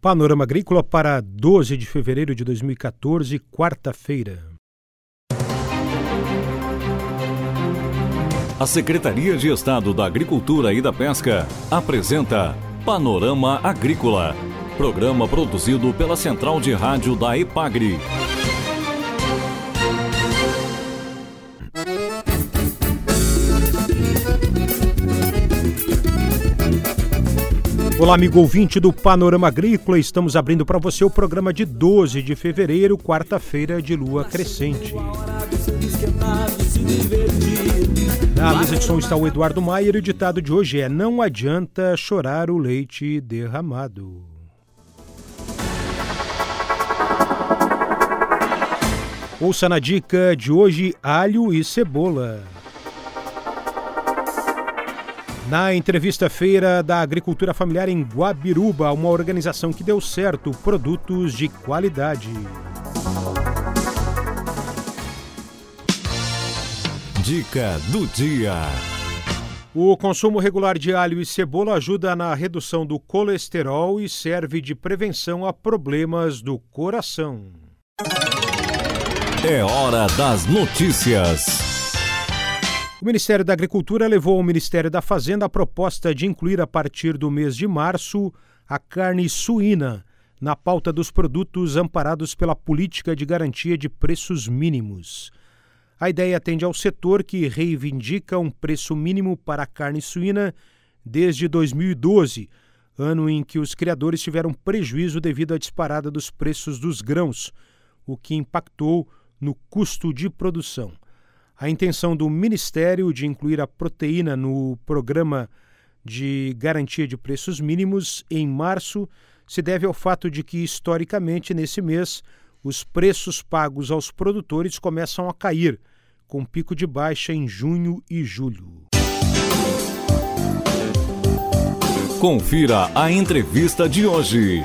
Panorama Agrícola para 12 de fevereiro de 2014, quarta-feira. A Secretaria de Estado da Agricultura e da Pesca apresenta Panorama Agrícola, programa produzido pela Central de Rádio da EPAGRE. Olá, amigo ouvinte do Panorama Agrícola, estamos abrindo para você o programa de 12 de fevereiro, quarta-feira de lua crescente. Na mesa de som está o Eduardo Maier e o ditado de hoje é: não adianta chorar o leite derramado. Ouça na dica de hoje alho e cebola. Na entrevista Feira da Agricultura Familiar em Guabiruba, uma organização que deu certo, produtos de qualidade. Dica do dia. O consumo regular de alho e cebola ajuda na redução do colesterol e serve de prevenção a problemas do coração. É hora das notícias. O Ministério da Agricultura levou ao Ministério da Fazenda a proposta de incluir a partir do mês de março a carne suína na pauta dos produtos amparados pela Política de Garantia de Preços Mínimos. A ideia atende ao setor que reivindica um preço mínimo para a carne suína desde 2012, ano em que os criadores tiveram prejuízo devido à disparada dos preços dos grãos, o que impactou no custo de produção. A intenção do Ministério de incluir a proteína no Programa de Garantia de Preços Mínimos em março se deve ao fato de que, historicamente, nesse mês, os preços pagos aos produtores começam a cair, com pico de baixa em junho e julho. Confira a entrevista de hoje.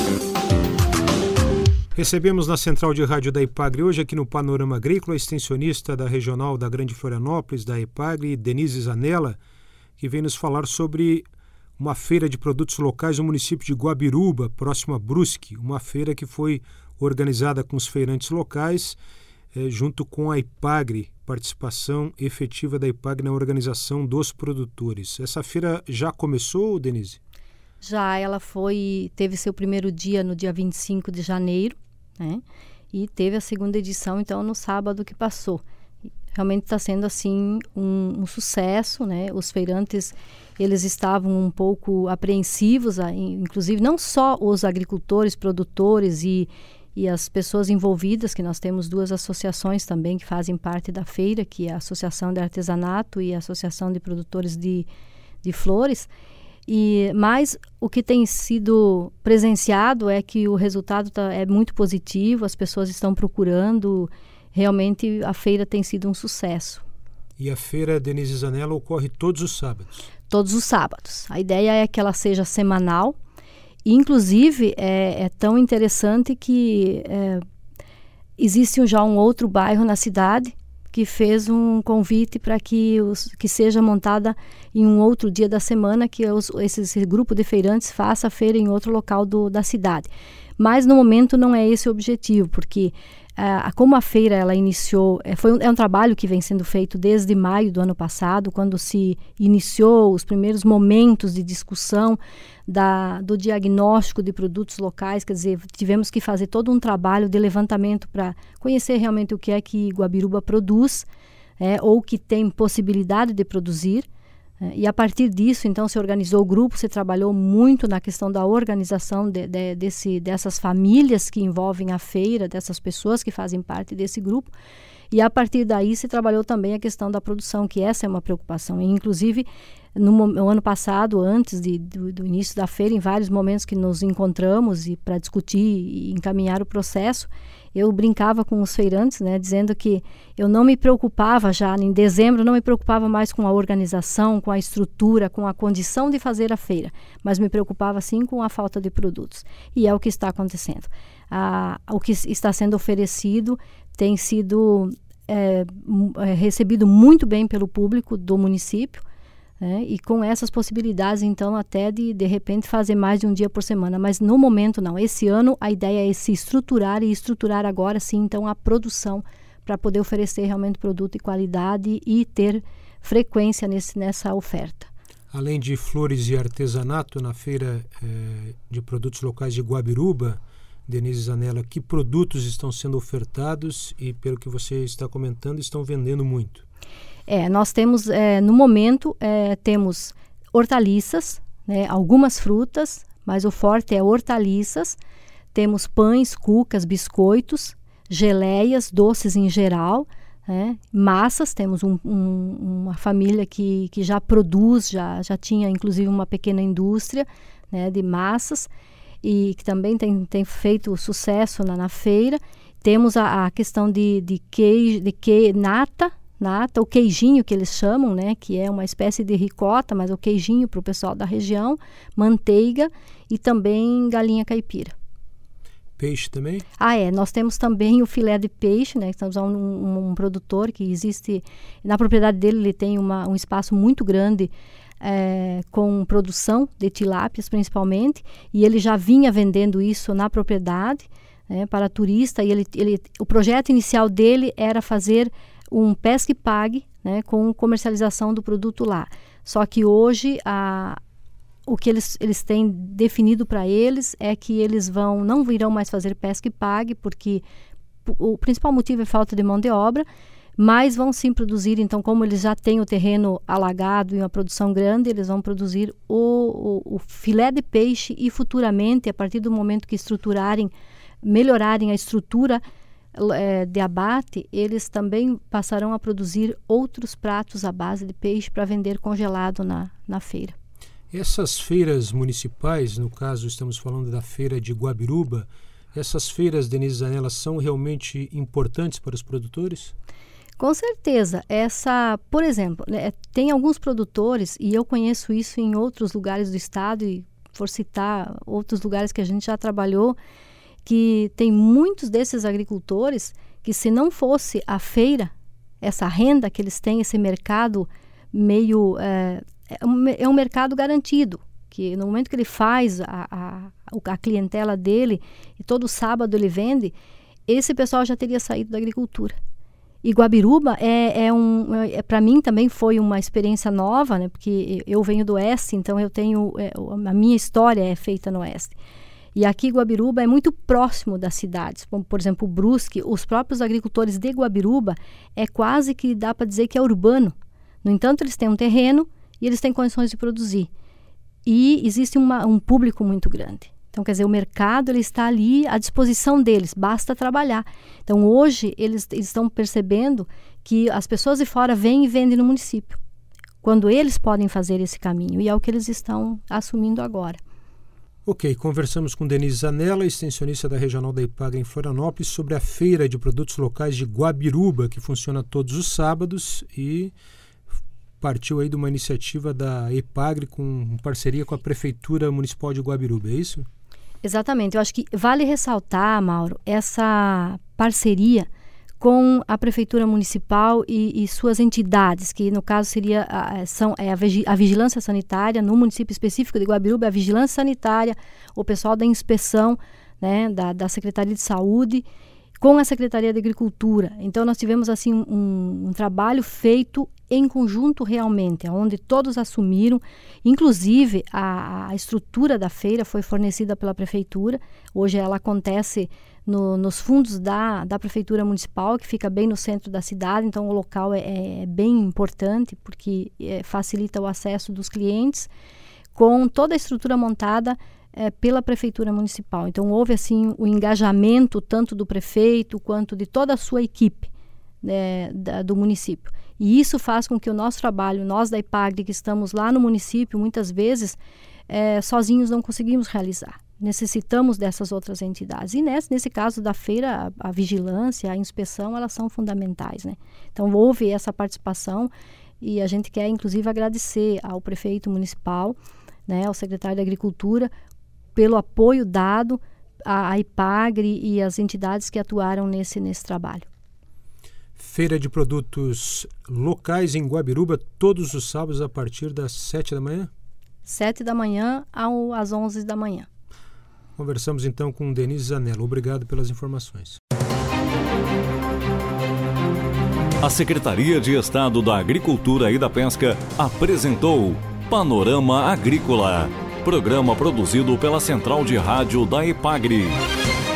Recebemos na Central de Rádio da EPAGRE hoje aqui no Panorama Agrícola a extensionista da Regional da Grande Florianópolis, da EPAGRE, Denise Zanella, que vem nos falar sobre uma feira de produtos locais no município de Guabiruba, próximo a Brusque, uma feira que foi organizada com os feirantes locais, junto com a EPAGRE, participação efetiva da EPAGRE na organização dos produtores. Essa feira já começou, Denise? Já, ela teve seu primeiro dia no dia 25 de janeiro, né? E teve a segunda edição, então, no sábado que passou. Realmente está sendo, assim, um sucesso, né? Os feirantes, eles estavam um pouco apreensivos, inclusive não só os agricultores, produtores e as pessoas envolvidas, que nós temos duas associações também que fazem parte da feira, que é a Associação de Artesanato e a Associação de Produtores de Flores. Mas o que tem sido presenciado é que o resultado é muito positivo, as pessoas estão procurando, realmente a feira tem sido um sucesso. E a feira, Denise Zanella, ocorre todos os sábados? Todos os sábados. A ideia é que ela seja semanal, e inclusive é tão interessante que existe já um outro bairro na cidade que fez um convite para que seja montada em um outro dia da semana, que esse grupo de feirantes faça a feira em outro local da cidade. Mas no momento não é esse o objetivo, porque como a feira ela iniciou, é um trabalho que vem sendo feito desde maio do ano passado, quando se iniciou os primeiros momentos de discussão do diagnóstico de produtos locais. Quer dizer, tivemos que fazer todo um trabalho de levantamento para conhecer realmente o que é que Guabiruba produz, ou que tem possibilidade de produzir. E a partir disso, então, se organizou o grupo, se trabalhou muito na questão da organização dessas famílias que envolvem a feira, dessas pessoas que fazem parte desse grupo. E a partir daí se trabalhou também a questão da produção, que essa é uma preocupação. E, inclusive, no ano passado, antes do início da feira, em vários momentos que nos encontramos para discutir e encaminhar o processo, eu brincava com os feirantes, né, dizendo que eu não me preocupava já, em dezembro, não me preocupava mais com a organização, com a estrutura, com a condição de fazer a feira, mas me preocupava sim com a falta de produtos. E é o que está acontecendo. O que está sendo oferecido tem sido recebido muito bem pelo público do município. né? E com essas possibilidades, então, até de repente fazer mais de um dia por semana. Mas no momento não. Esse ano a ideia é se estruturar e estruturar agora sim, então, a produção para poder oferecer realmente produto de qualidade e ter frequência nessa oferta. Além de flores e artesanato, na feira de produtos locais de Guabiruba, Denise Zanella, que produtos estão sendo ofertados e, pelo que você está comentando, estão vendendo muito? Nós temos, no momento, temos hortaliças, né, algumas frutas, mas o forte é hortaliças. Temos pães, cucas, biscoitos, geleias, doces em geral, né, massas. Temos uma família que já produz, já tinha inclusive uma pequena indústria, né, de massas, e que também tem feito sucesso na feira. Temos a questão de queijo, nata, o queijinho que eles chamam, né, que é uma espécie de ricota, mas o queijinho para o pessoal da região, manteiga e também galinha caipira. Peixe também? Nós temos também o filé de peixe, né, estamos um produtor que existe, na propriedade dele ele tem um espaço muito grande com produção de tilápias principalmente, e ele já vinha vendendo isso na propriedade, né, para turista, e o projeto inicial dele era fazer um pesca e pague, né, com comercialização do produto lá. Só que hoje o que eles têm definido para eles é que eles não virão mais fazer pesca e pague, porque o principal motivo é falta de mão de obra, mas vão sim produzir. Então, como eles já têm o terreno alagado e uma produção grande, eles vão produzir o filé de peixe, e futuramente, a partir do momento que melhorarem a estrutura de abate, eles também passarão a produzir outros pratos à base de peixe para vender congelado na feira. Essas feiras municipais, no caso estamos falando da feira de Guabiruba, essas feiras, Denise Zanella, são realmente importantes para os produtores? Com certeza. Por exemplo, tem alguns produtores, e eu conheço isso em outros lugares do estado, e por citar outros lugares que a gente já trabalhou, que tem muitos desses agricultores que, se não fosse a feira, essa renda que eles têm, esse mercado meio... é um mercado garantido, que no momento que ele faz a clientela dele, e todo sábado ele vende, esse pessoal já teria saído da agricultura. E Guabiruba para mim também foi uma experiência nova, né, porque eu venho do Oeste, então eu tenho... a minha história é feita no Oeste. E aqui Guabiruba é muito próximo das cidades, como por exemplo o Brusque. Os próprios agricultores de Guabiruba quase que dá para dizer que é urbano. No entanto, eles têm um terreno e eles têm condições de produzir. E existe um público muito grande. Então, quer dizer, o mercado ele está ali à disposição deles, basta trabalhar. Então, hoje, eles estão percebendo que as pessoas de fora vêm e vendem no município, quando eles podem fazer esse caminho, e é o que eles estão assumindo agora. Ok, conversamos com Denise Zanella, extensionista da Regional da Ipagre em Florianópolis, sobre a Feira de Produtos Locais de Guabiruba, que funciona todos os sábados, e partiu aí de uma iniciativa da Ipagre com parceria com a Prefeitura Municipal de Guabiruba, é isso? Exatamente. Eu acho que vale ressaltar, Mauro, essa parceria com a Prefeitura Municipal e suas entidades, que no caso a Vigilância Sanitária, no município específico de Guabiruba, a Vigilância Sanitária, o pessoal da inspeção, né, da Secretaria de Saúde, com a Secretaria de Agricultura. Então nós tivemos assim um trabalho feito em conjunto realmente, onde todos assumiram, inclusive a estrutura da feira foi fornecida pela Prefeitura. Hoje ela acontece nos fundos da Prefeitura Municipal, que fica bem no centro da cidade, então o local é bem importante, porque facilita o acesso dos clientes, com toda a estrutura montada pela Prefeitura Municipal. Então houve assim o engajamento tanto do prefeito quanto de toda a sua equipe do município. E isso faz com que o nosso trabalho, nós da Ipagre que estamos lá no município, muitas vezes sozinhos não conseguimos realizar. Necessitamos dessas outras entidades. E nesse caso da feira, a vigilância, a inspeção, elas são fundamentais, né? Então houve essa participação e a gente quer inclusive agradecer ao prefeito municipal, né, ao secretário da Agricultura, pelo apoio dado à Ipagre e às entidades que atuaram nesse trabalho. Feira de produtos locais em Guabiruba, todos os sábados a partir das 7 da manhã? 7 da manhã às 11 da manhã. Conversamos então com Denise Zanello. Obrigado pelas informações. A Secretaria de Estado da Agricultura e da Pesca apresentou Panorama Agrícola, programa produzido pela Central de Rádio da EPAGRE.